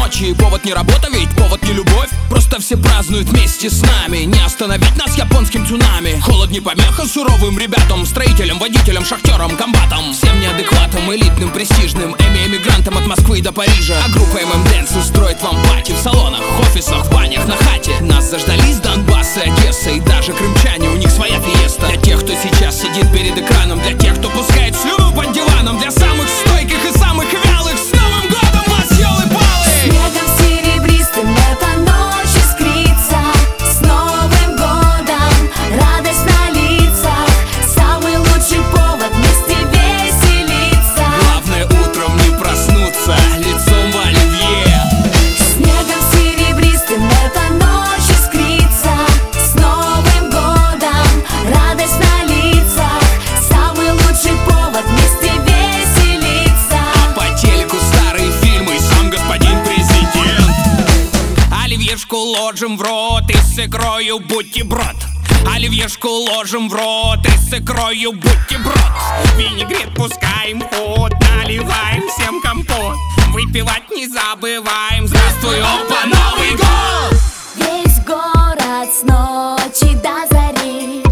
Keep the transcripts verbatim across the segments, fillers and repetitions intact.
ночи. Повод не работа, ведь повод не любовь. Просто все празднуют вместе с нами. Не остановить нас японским цунами. Холод не помеха суровым ребятам, строителям, водителям, шахтерам, комбатам. Всем неадекватам, элитным, престижным, эми-эмигрантам от Москвы до Парижа. А группа эм эм Dance устроит вам пати в салонах, офисах, в банях, на хате. Нас заждались Донбасса, Одесса и даже крымчане, у них своя фиеста. Для тех, кто сейчас сидит перед экраном, для тех, кто пускает слюну под диваном, для самых стойких и самых вялых, с Новым годом вас, ёлы-палы! Снегом серебристым эта ночь искрится, с Новым годом радость на лицах, самый лучший повод вместе веселиться. Главное утром не проснуться лицом в оливье. Снегом серебристым эта ночь искрится, с Новым годом радость на лицах, самый лучший повод вместе веселиться. А по телеку старые фильмы, сам господин президент. Оливьешку ложим в рот и с икрою бутерброд. Оливьешку ложим в рот и с икрою бутерброд. Винегрет пускаем в ход, наливаем всем компот. Выпивать не забываем. Здравствуй, опа, Новый год! Весь город с ночи до зари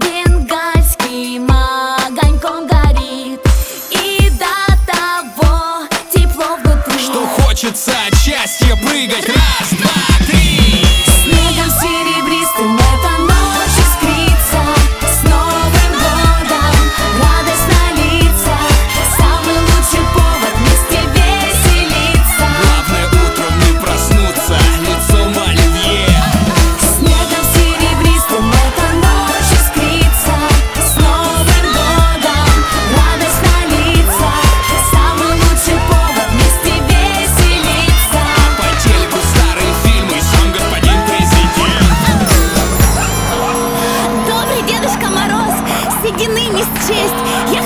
бенгальским огоньком горит, и до того тепло внутри, Что хочется от счастья прыгать. Раз, два, три. снегом серебристым эта ночь искрится, с Новым годом радость на лицах, самый лучший повод вместе веселиться. Главное утром не проснуться лицом в оливье. Снегом серебристым эта ночь искрится, с Новым годом радость на лицах, самый лучший повод вместе веселиться. По телеку старые фильмы, сам господин президент. Добрый Дедушка Мороз, седины не счесть.